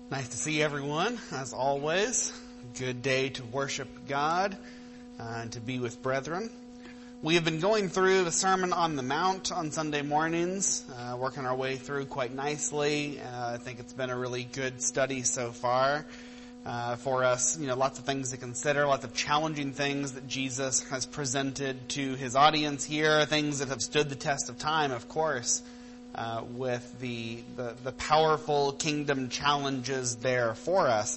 Nice to see everyone, as always. Good day to worship God and to be with brethren. We have been going through the Sermon on the Mount on Sunday mornings, working our way through quite nicely. I think it's been a really good study so far for us. Lots of things to consider, lots of challenging things that Jesus has presented to his audience here, things that have stood the test of time, of course. With the powerful kingdom challenges there for us.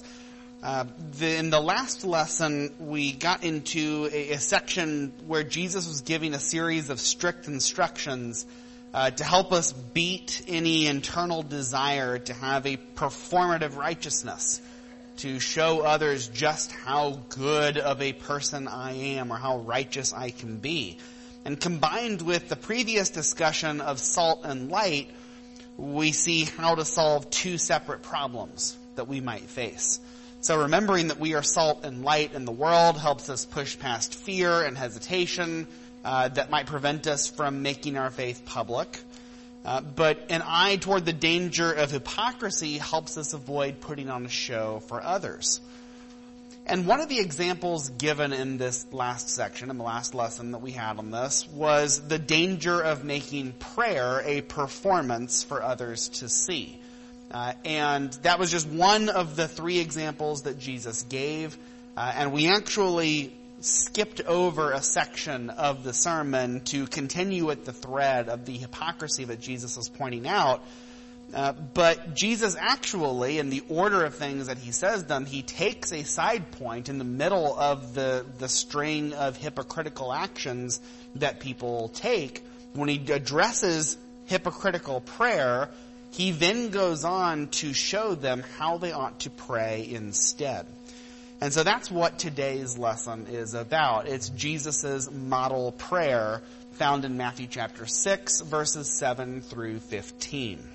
In the last lesson, we got into a section where Jesus was giving a series of strict instructions to help us beat any internal desire to have a performative righteousness, to show others just how good of a person I am or how righteous I can be. And combined with the previous discussion of salt and light, we see how to solve two separate problems that we might face. So remembering that we are salt and light in the world helps us push past fear and hesitation that might prevent us from making our faith public. But an eye toward the danger of hypocrisy helps us avoid putting on a show for others. And one of the examples given in this last section, in the last lesson that we had on this, was the danger of making prayer a performance for others to see. And that was just one of the three examples that Jesus gave. And we actually skipped over a section of the sermon to continue with the thread of the hypocrisy that Jesus was pointing out. But Jesus actually, in the order of things that he says them, he takes a side point in the middle of the string of hypocritical actions that people take. When he addresses hypocritical prayer, he then goes on to show them how they ought to pray instead. And so that's what today's lesson is about. It's Jesus' model prayer found in Matthew chapter 6, verses 7 through 15.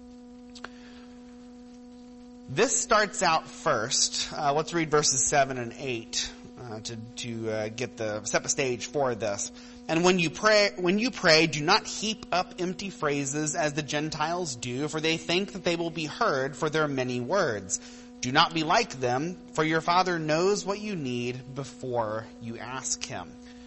This starts out first. Let's read verses 7 and 8 to set the stage for this. And when you pray, do not heap up empty phrases as the Gentiles do, for they think that they will be heard for their many words. Do not be like them, for your Father knows what you need before you ask him.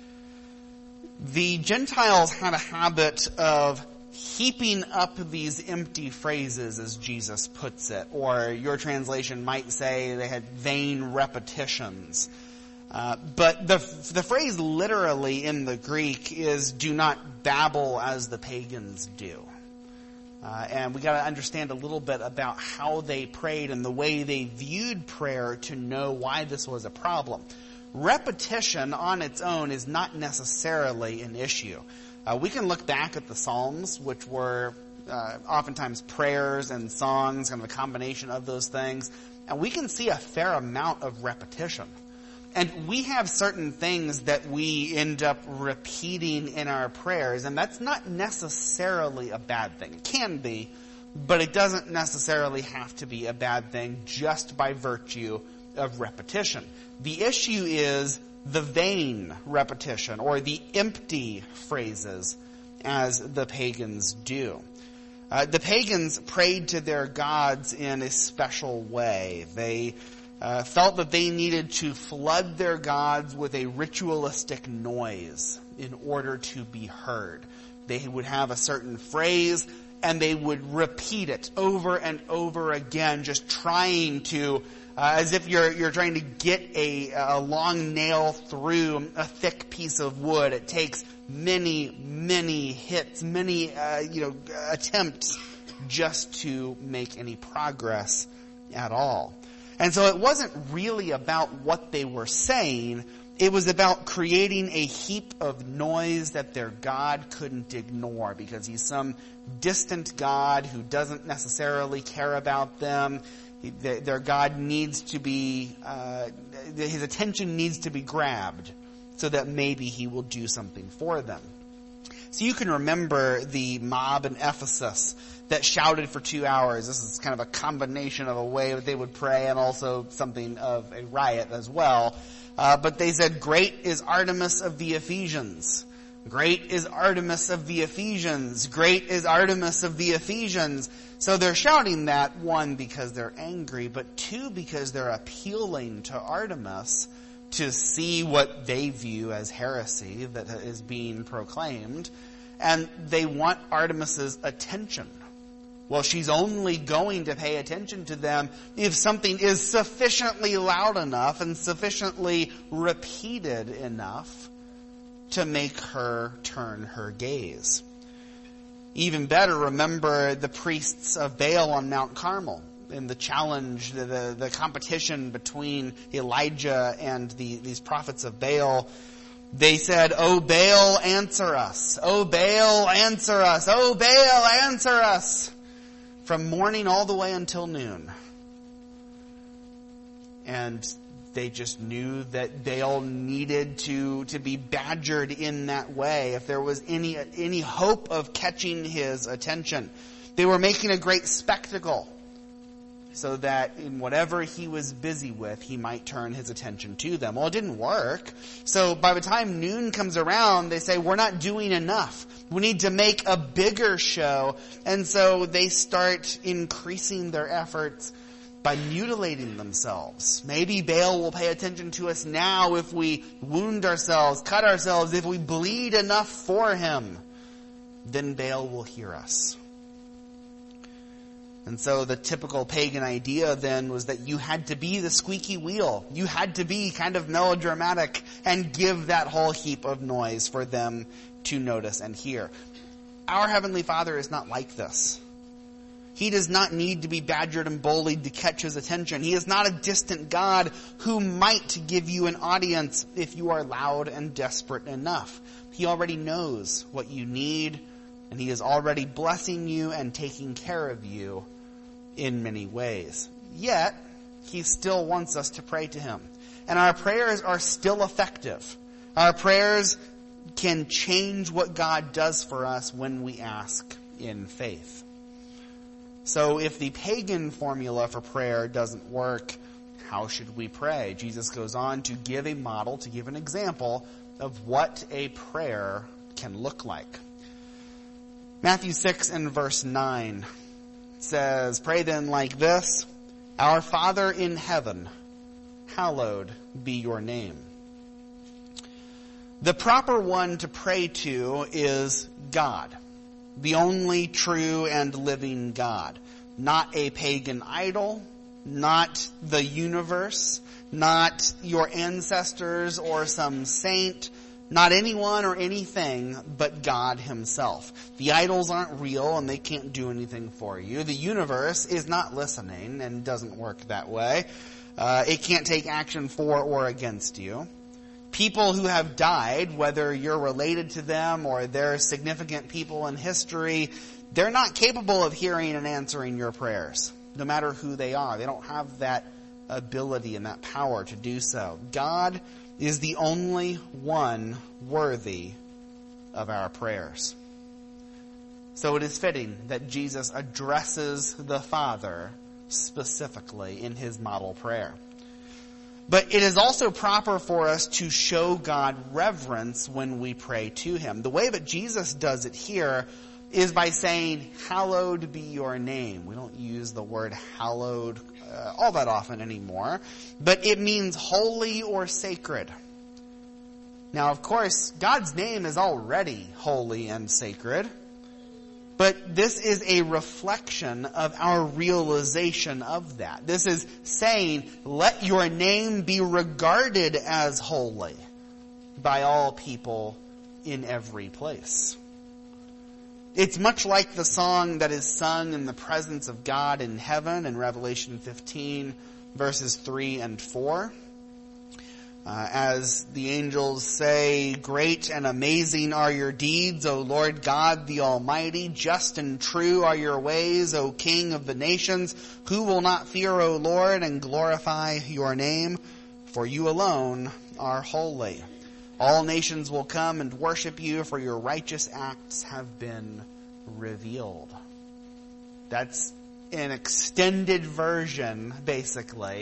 The Gentiles had a habit of heaping up these empty phrases, as Jesus puts it, or your translation might say they had vain repetitions. But the phrase literally in the Greek is do not babble as the pagans do. And we got to understand a little bit about how they prayed and the way they viewed prayer to know why this was a problem. Repetition on its own is not necessarily an issue. We can look back at the Psalms, which were oftentimes prayers and songs, kind of a combination of those things, and we can see a fair amount of repetition. And we have certain things that we end up repeating in our prayers, and that's not necessarily a bad thing. It can be, but it doesn't necessarily have to be a bad thing just by virtue of repetition. The issue is the vain repetition, or the empty phrases, as the pagans do. The pagans prayed to their gods in a special way. They felt that they needed to flood their gods with a ritualistic noise in order to be heard. They would have a certain phrase, and they would repeat it over and over again, just trying to as if you're trying to get a long nail through a thick piece of wood. It takes many hits, many attempts just to make any progress at all. And so it wasn't really about what they were saying. It was about creating a heap of noise that their God couldn't ignore, because he's some distant God who doesn't necessarily care about them. Their God needs to be, his attention needs to be grabbed so that maybe he will do something for them. So you can remember the mob in Ephesus that shouted for 2 hours. This is kind of a combination of a way that they would pray and also something of a riot as well. But they said, "Great is Artemis of the Ephesians," Great is Artemis of the Ephesians. Great is Artemis of the Ephesians. So they're shouting that, one, because they're angry, but two, because they're appealing to Artemis to see what they view as heresy that is being proclaimed. And they want Artemis's attention. Well, she's only going to pay attention to them if something is sufficiently loud enough and sufficiently repeated enough to make her turn her gaze. Even better, remember the priests of Baal on Mount Carmel in the challenge, the competition between Elijah and these prophets of Baal. They said, "O Baal, answer us. O Baal, answer us. O Baal, answer us." From morning all the way until noon. And they just knew that Baal needed to be badgered in that way if there was any hope of catching his attention. They were making a great spectacle so that in whatever he was busy with, he might turn his attention to them. Well, it didn't work. So by the time noon comes around, they say, we're not doing enough. We need to make a bigger show. And so they start increasing their efforts by mutilating themselves. Maybe Baal will pay attention to us now if we wound ourselves, cut ourselves, if we bleed enough for him. Then Baal will hear us. And so the typical pagan idea then was that you had to be the squeaky wheel. You had to be kind of melodramatic and give that whole heap of noise for them to notice and hear. Our Heavenly Father is not like this. He does not need to be badgered and bullied to catch his attention. He is not a distant God who might give you an audience if you are loud and desperate enough. He already knows what you need, and he is already blessing you and taking care of you in many ways. Yet, he still wants us to pray to him. And our prayers are still effective. Our prayers can change what God does for us when we ask in faith. So if the pagan formula for prayer doesn't work, how should we pray? Jesus goes on to give a model, to give an example of what a prayer can look like. Matthew 6 and verse 9 says, "Pray then like this, Our Father in heaven, hallowed be your name." The proper one to pray to is God, the only true and living God. Not a pagan idol, not the universe, not your ancestors or some saint, not anyone or anything but God himself. The idols aren't real and they can't do anything for you. The universe is not listening and doesn't work that way. It can't take action for or against you. People who have died, whether you're related to them or they're significant people in history, they're not capable of hearing and answering your prayers, no matter who they are. They don't have that ability and that power to do so. God is the only one worthy of our prayers. So it is fitting that Jesus addresses the Father specifically in his model prayer. But it is also proper for us to show God reverence when we pray to him. The way that Jesus does it here is by saying, "Hallowed be your name." We don't use the word hallowed all that often anymore, but it means holy or sacred. Now, of course, God's name is already holy and sacred, but this is a reflection of our realization of that. This is saying, let your name be regarded as holy by all people in every place. It's much like the song that is sung in the presence of God in heaven in Revelation 15, verses 3 and 4. As the angels say, "Great and amazing are your deeds, O Lord God the Almighty. Just and true are your ways, O King of the nations. Who will not fear, O Lord, and glorify your name? For you alone are holy. All nations will come and worship you, for your righteous acts have been revealed." That's an extended version, basically,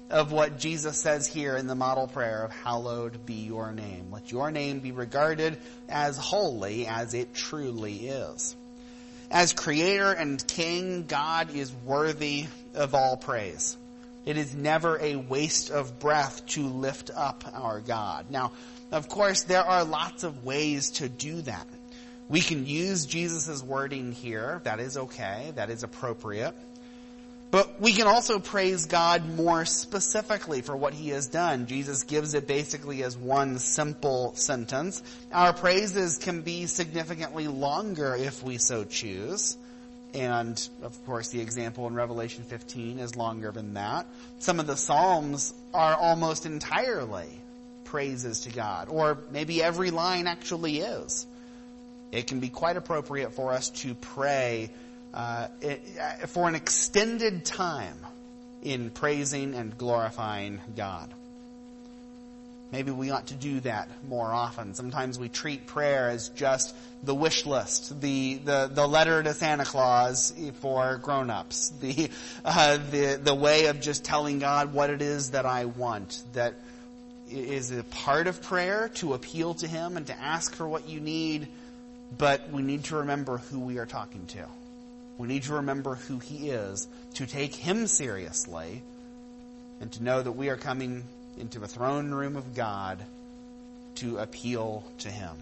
of what Jesus says here in the model prayer of hallowed be your name. Let your name be regarded as holy as it truly is. As creator and king, God is worthy of all praise. It is never a waste of breath to lift up our God. Now, of course, there are lots of ways to do that. We can use Jesus' wording here. That is okay. That is appropriate. But we can also praise God more specifically for what he has done. Jesus gives it basically as one simple sentence. Our praises can be significantly longer if we so choose. And, of course, the example in Revelation 15 is longer than that. Some of the Psalms are almost entirely praises to God. Or maybe every line actually is. It can be quite appropriate for us to pray for an extended time in praising and glorifying God. Maybe we ought to do that more often. Sometimes we treat prayer as just the wish list, the letter to Santa Claus for grown-ups, the way of just telling God what it is that I want. That is a part of prayer, to appeal to him and to ask for what you need, but we need to remember who we are talking to. We need to remember who he is, to take him seriously, and to know that we are coming into the throne room of God to appeal to him.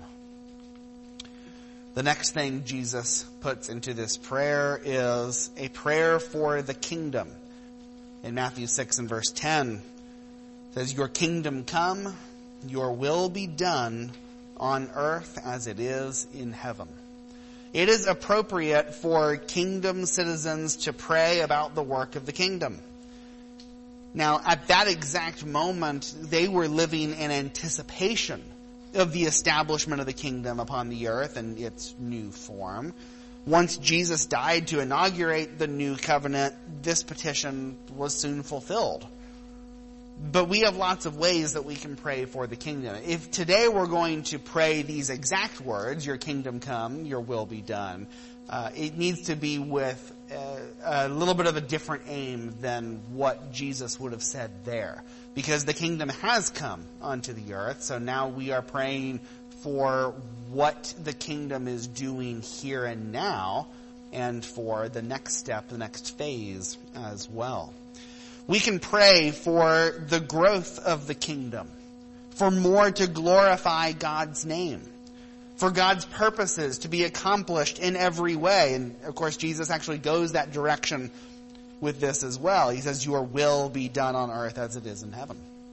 The next thing Jesus puts into this prayer is a prayer for the kingdom. In Matthew 6 and verse 10, it says, "Your kingdom come, your will be done on earth as it is in heaven." It is appropriate for kingdom citizens to pray about the work of the kingdom. Now, at that exact moment, they were living in anticipation of the establishment of the kingdom upon the earth and its new form. Once Jesus died to inaugurate the new covenant, this petition was soon fulfilled. But we have lots of ways that we can pray for the kingdom. If today we're going to pray these exact words, your kingdom come, your will be done, it needs to be with a little bit of a different aim than what Jesus would have said there. Because the kingdom has come onto the earth, so now we are praying for what the kingdom is doing here and now, and for the next step, the next phase as well. We can pray for the growth of the kingdom, for more to glorify God's name, for God's purposes to be accomplished in every way. And, of course, Jesus actually goes that direction with this as well. He says, your will be done on earth as it is in heaven.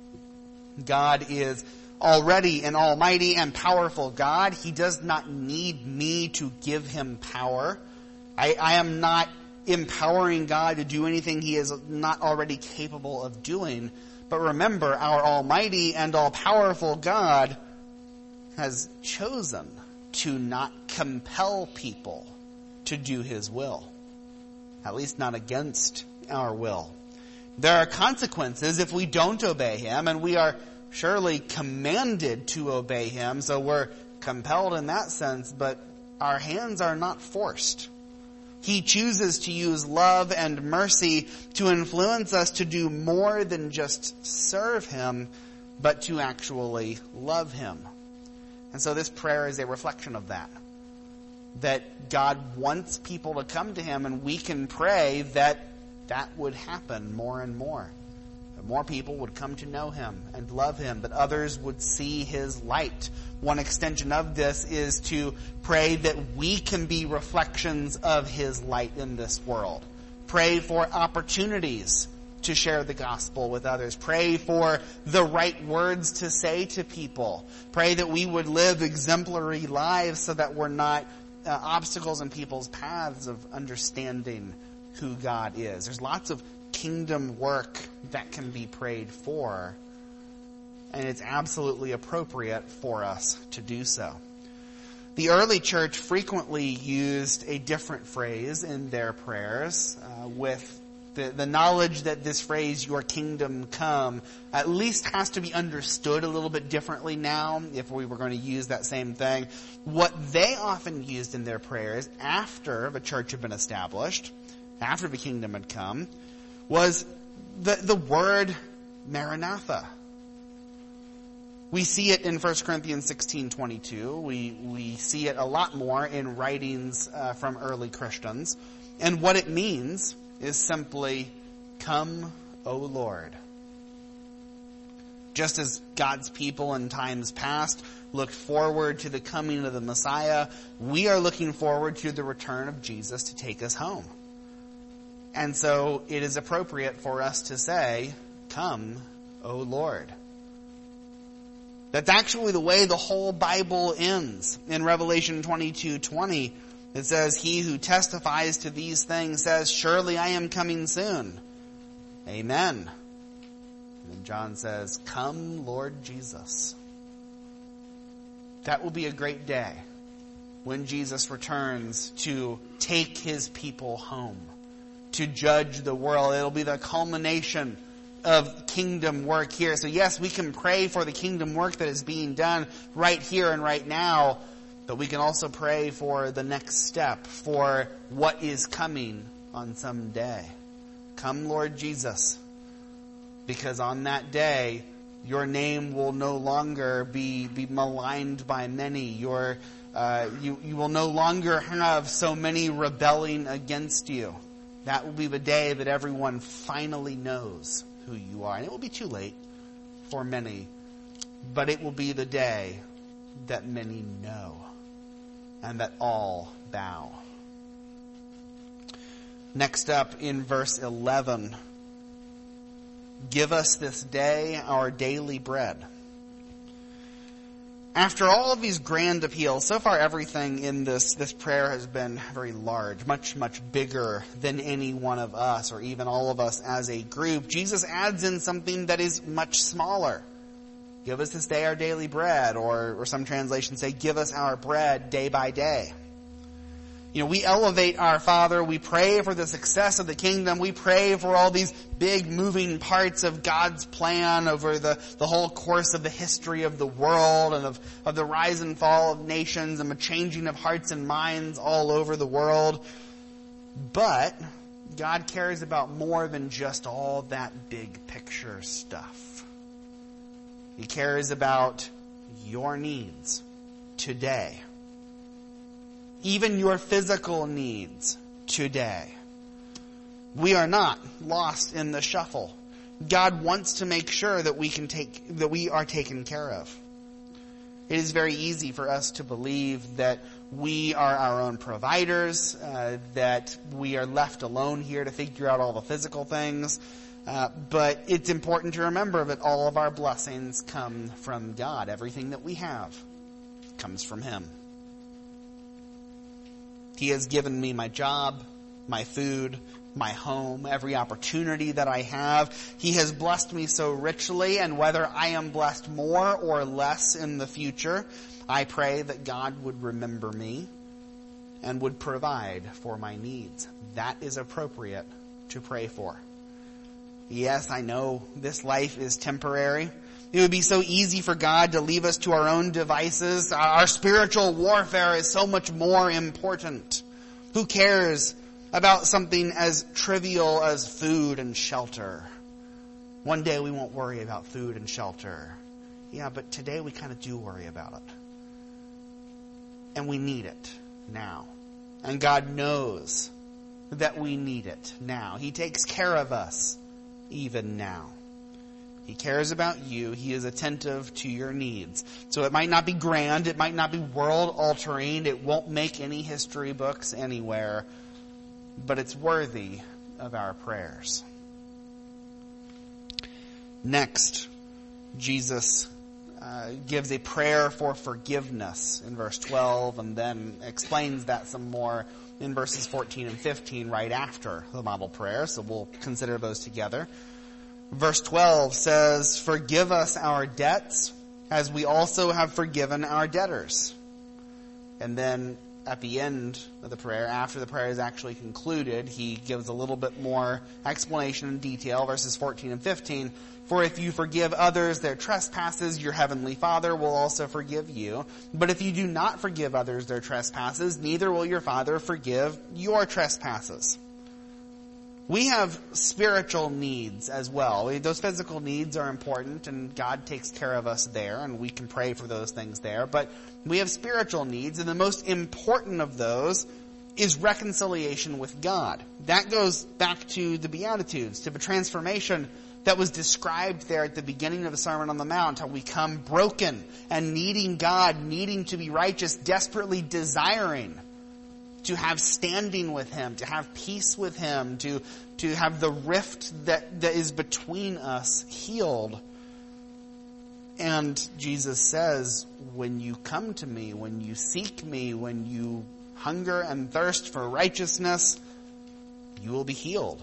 God is already an almighty and powerful God. He does not need me to give him power. I am not empowering God to do anything he is not already capable of doing. But remember, our almighty and all-powerful God has chosen to not compel people to do his will. At least not against our will. There are consequences if we don't obey him, and we are surely commanded to obey him, so we're compelled in that sense, but our hands are not forced. He chooses to use love and mercy to influence us to do more than just serve him, but to actually love him. And so this prayer is a reflection of that. That God wants people to come to him, and we can pray that that would happen more and more. That more people would come to know him and love him, that others would see his light. One extension of this is to pray that we can be reflections of his light in this world. Pray for opportunities to share the gospel with others. Pray for the right words to say to people. Pray that we would live exemplary lives so that we're not obstacles in people's paths of understanding who God is. There's lots of kingdom work that can be prayed for, and it's absolutely appropriate for us to do so. The early church frequently used a different phrase in their prayers with the knowledge that this phrase, your kingdom come, at least has to be understood a little bit differently now if we were going to use that same thing. What they often used in their prayers after the church had been established, after the kingdom had come, was the word Maranatha. We see it in 1 Corinthians 16:22. We see it a lot more in writings from early Christians. And what it means is simply, come, O Lord. Just as God's people in times past looked forward to the coming of the Messiah, we are looking forward to the return of Jesus to take us home. And so it is appropriate for us to say, come, O Lord. That's actually the way the whole Bible ends. In Revelation 22:20, it says, he who testifies to these things says, surely I am coming soon. Amen. And John says, come, Lord Jesus. That will be a great day when Jesus returns to take his people home, to judge the world. It'll be the culmination of kingdom work here. So yes, we can pray for the kingdom work that is being done right here and right now, but we can also pray for the next step, for what is coming on some day. Come, Lord Jesus, because on that day, your name will no longer be maligned by many. You will no longer have so many rebelling against you. That will be the day that everyone finally knows who you are. And it will be too late for many, but it will be the day that many know and that all bow. Next up in verse 11, give us this day our daily bread. After all of these grand appeals, so far everything in this prayer has been very large, much, much bigger than any one of us or even all of us as a group. Jesus adds in something that is much smaller. Give us this day our daily bread, or some translations say, give us our bread day by day. You know, we elevate our Father. We pray for the success of the kingdom. We pray for all these big moving parts of God's plan over the whole course of the history of the world and of the rise and fall of nations and the changing of hearts and minds all over the world. But God cares about more than just all that big picture stuff. He cares about your needs today. Even your physical needs today. We are not lost in the shuffle. God wants to make sure that we are taken care of. It is very easy for us to believe that we are our own providers, that we are left alone here to figure out all the physical things. But it's important to remember that all of our blessings come from God. Everything that we have comes from Him. He has given me my job, my food, my home, every opportunity that I have. He has blessed me so richly, and whether I am blessed more or less in the future, I pray that God would remember me and would provide for my needs. That is appropriate to pray for. Yes, I know this life is temporary. It would be so easy for God to leave us to our own devices. Our spiritual warfare is so much more important. Who cares about something as trivial as food and shelter? One day we won't worry about food and shelter. Yeah, but today we kind of do worry about it. And we need it now. And God knows that we need it now. He takes care of us even now. He cares about you. He is attentive to your needs. So it might not be grand. It might not be world-altering. It won't make any history books anywhere. But it's worthy of our prayers. Next, Jesus gives a prayer for forgiveness in verse 12 and then explains that some more in verses 14 and 15 right after the model prayer. So we'll consider those together. Verse 12 says, forgive us our debts as we also have forgiven our debtors. And then at the end of the prayer, after the prayer is actually concluded, he gives a little bit more explanation and detail, verses 14 and 15. For if you forgive others their trespasses, your heavenly Father will also forgive you. But if you do not forgive others their trespasses, neither will your Father forgive your trespasses. We have spiritual needs as well. Those physical needs are important, and God takes care of us there, and we can pray for those things there. But we have spiritual needs, and the most important of those is reconciliation with God. That goes back to the Beatitudes, to the transformation that was described there at the beginning of the Sermon on the Mount, how we come broken and needing God, needing to be righteous, desperately desiring to have standing with Him, to have peace with Him, to have the rift that is between us healed. And Jesus says, when you come to me, when you seek me, when you hunger and thirst for righteousness, you will be healed.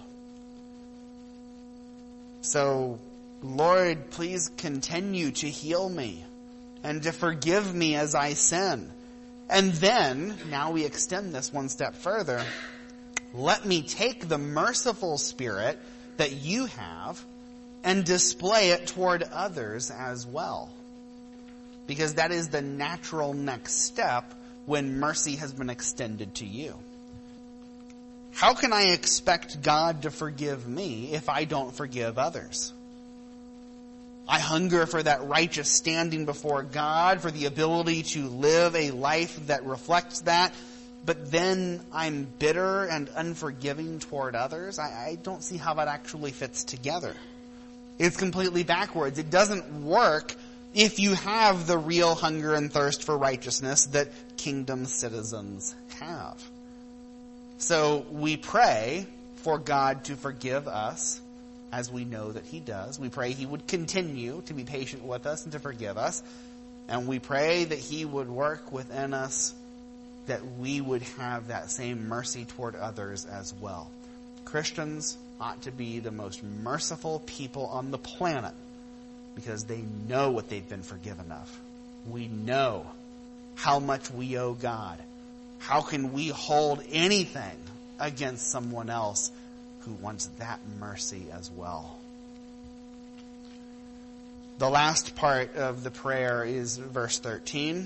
So, Lord, please continue to heal me and to forgive me as I sin. And then, now we extend this one step further, let me take the merciful spirit that you have and display it toward others as well. Because that is the natural next step when mercy has been extended to you. How can I expect God to forgive me if I don't forgive others? I hunger for that righteous standing before God, for the ability to live a life that reflects that, but then I'm bitter and unforgiving toward others. I don't see how that actually fits together. It's completely backwards. It doesn't work if you have the real hunger and thirst for righteousness that kingdom citizens have. So we pray for God to forgive us, as we know that He does. We pray He would continue to be patient with us and to forgive us. And we pray that He would work within us, that we would have that same mercy toward others as well. Christians ought to be the most merciful people on the planet because they know what they've been forgiven of. We know how much we owe God. How can we hold anything against someone else who wants that mercy as well? The last part of the prayer is verse 13.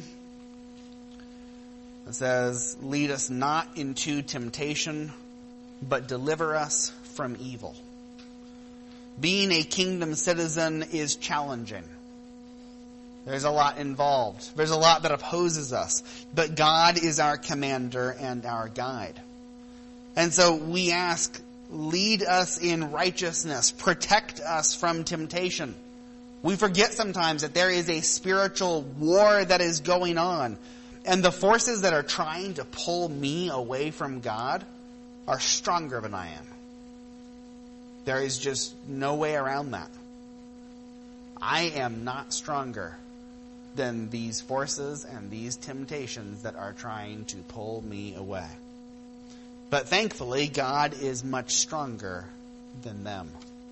It says, lead us not into temptation, but deliver us from evil. Being a kingdom citizen is challenging. There's a lot involved. There's a lot that opposes us. But God is our commander and our guide. And so we ask, lead us in righteousness. Protect us from temptation. We forget sometimes that there is a spiritual war that is going on. And the forces that are trying to pull me away from God are stronger than I am. There is just no way around that. I am not stronger than these forces and these temptations that are trying to pull me away. But thankfully, God is much stronger than them.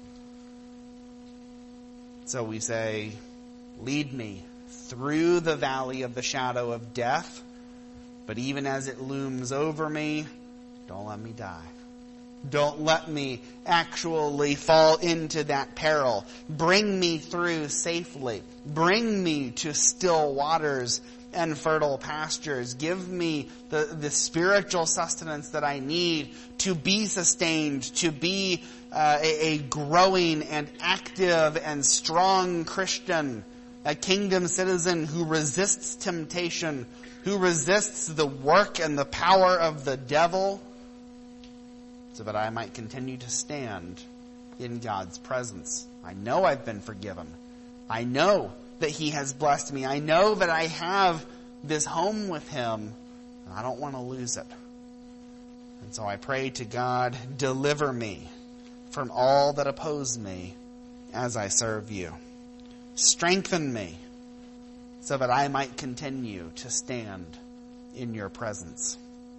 So we say, lead me through the valley of the shadow of death, but even as it looms over me, don't let me die. Don't let me actually fall into that peril. Bring me through safely. Bring me to still waters and fertile pastures. Give me the spiritual sustenance that I need to be sustained, to be a growing and active and strong Christian, a kingdom citizen who resists temptation, who resists the work and the power of the devil, so that I might continue to stand in God's presence. I know I've been forgiven. I know that He has blessed me. I know that I have this home with Him, and I don't want to lose it. And so I pray to God, deliver me from all that oppose me as I serve you. Strengthen me so that I might continue to stand in your presence.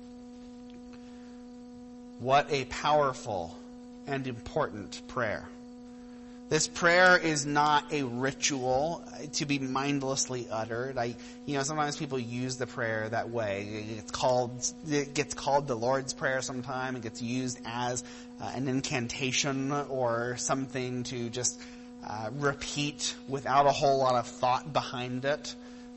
What a powerful and important prayer. This prayer is not a ritual to be mindlessly uttered. Sometimes people use the prayer that way. It gets called the Lord's Prayer sometime. It gets used as an incantation or something to just repeat without a whole lot of thought behind it.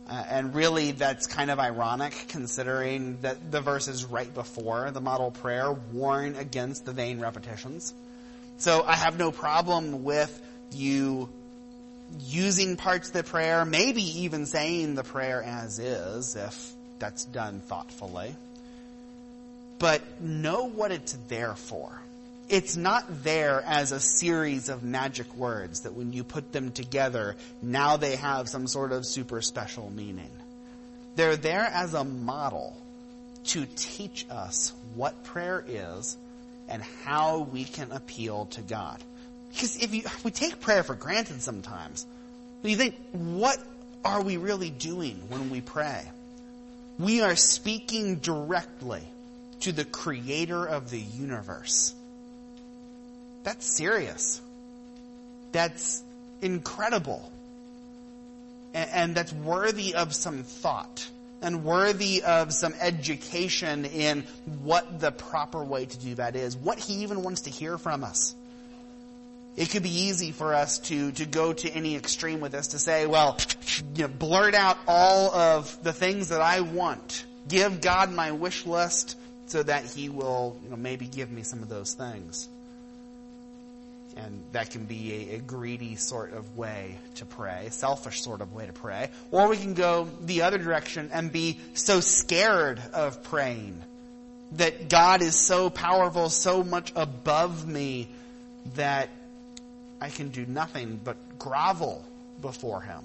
And really, that's kind of ironic, considering that the verses right before the model prayer warn against the vain repetitions. So I have no problem with you using parts of the prayer, maybe even saying the prayer as is, if that's done thoughtfully. But know what it's there for. It's not there as a series of magic words that when you put them together, now they have some sort of super special meaning. They're there as a model to teach us what prayer is and how we can appeal to God. Because if we take prayer for granted sometimes, you think, what are we really doing when we pray? We are speaking directly to the creator of the universe. That's serious. That's incredible. And that's worthy of some thought and worthy of some education in what the proper way to do that is, what he even wants to hear from us. It could be easy for us to go to any extreme with this, to say, well, blurt out all of the things that I want. Give God my wish list so that he will maybe give me some of those things. And that can be a greedy sort of way to pray, a selfish sort of way to pray. Or we can go the other direction and be so scared of praying that God is so powerful, so much above me, that I can do nothing but grovel before him.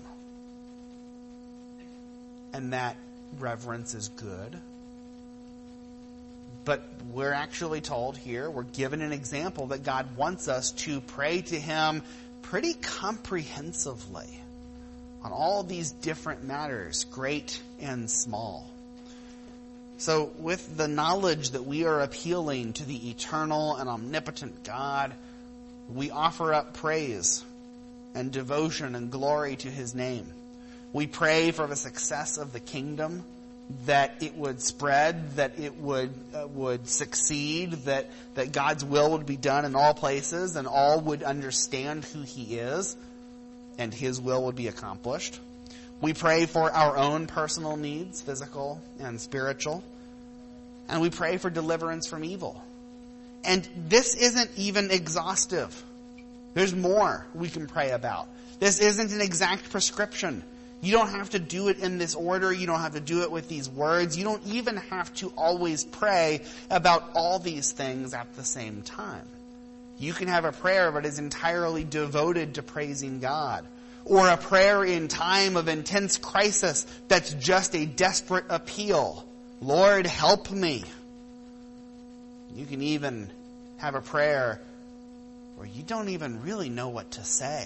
And that reverence is good. But we're actually told here, we're given an example that God wants us to pray to him pretty comprehensively on all these different matters, great and small. So with the knowledge that we are appealing to the eternal and omnipotent God, we offer up praise and devotion and glory to his name. We pray for the success of the kingdom, that it would spread, that it would succeed, that God's will would be done in all places and all would understand who he is and his will would be accomplished. We pray for our own personal needs, physical and spiritual. And we pray for deliverance from evil. And this isn't even exhaustive. There's more we can pray about. This isn't an exact prescription. You don't have to do it in this order. You don't have to do it with these words. You don't even have to always pray about all these things at the same time. You can have a prayer that is entirely devoted to praising God. Or a prayer in time of intense crisis that's just a desperate appeal. Lord, help me. You can even have a prayer where you don't even really know what to say.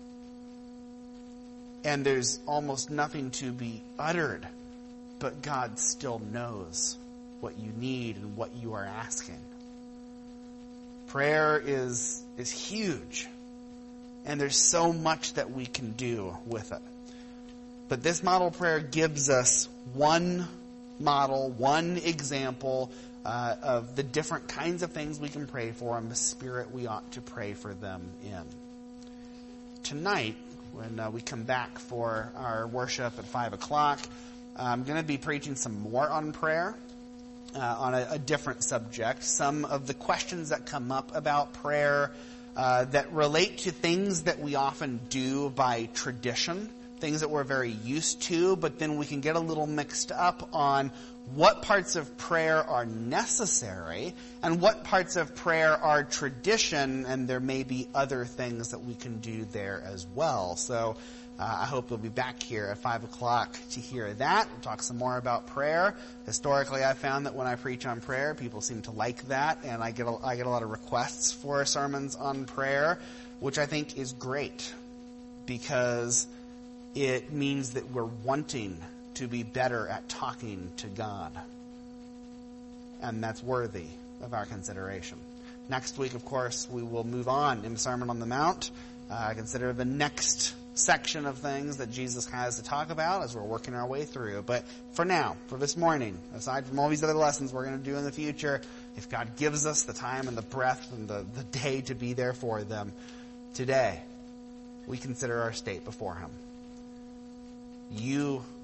And there's almost nothing to be uttered, but God still knows what you need and what you are asking. Prayer is huge, and there's so much that we can do with it. But this model prayer gives us one model, one example of the different kinds of things we can pray for and the spirit we ought to pray for them in. Tonight, when we come back for our worship at 5 o'clock, I'm going to be preaching some more on prayer, on a different subject. Some of the questions that come up about prayer that relate to things that we often do by tradition, things that we're very used to, but then we can get a little mixed up on what parts of prayer are necessary and what parts of prayer are tradition, and there may be other things that we can do there as well. So I hope you'll be back here at 5 o'clock to hear that. We'll talk some more about prayer. Historically, I've found that when I preach on prayer, people seem to like that, and I get a lot of requests for sermons on prayer, which I think is great, because it means that we're wanting to be better at talking to God. And that's worthy of our consideration. Next week, of course, we will move on in the Sermon on the Mount. Consider the next section of things that Jesus has to talk about as we're working our way through. But for now, for this morning, aside from all these other lessons we're going to do in the future, if God gives us the time and the breath and the day to be there for them, today we consider our state before Him. You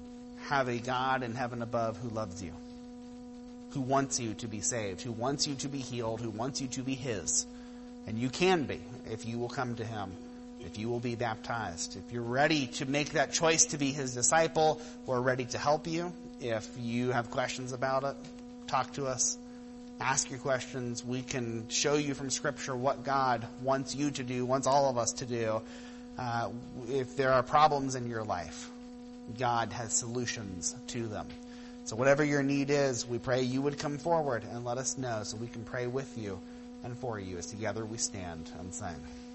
have a God in heaven above who loves you, who wants you to be saved, who wants you to be healed, who wants you to be His. And you can be if you will come to Him, if you will be baptized. If you're ready to make that choice to be His disciple, we're ready to help you. If you have questions about it, talk to us. Ask your questions. We can show you from Scripture what God wants you to do, wants all of us to do. If there are problems in your life, God has solutions to them. So whatever your need is, we pray you would come forward and let us know so we can pray with you and for you as together we stand and sing.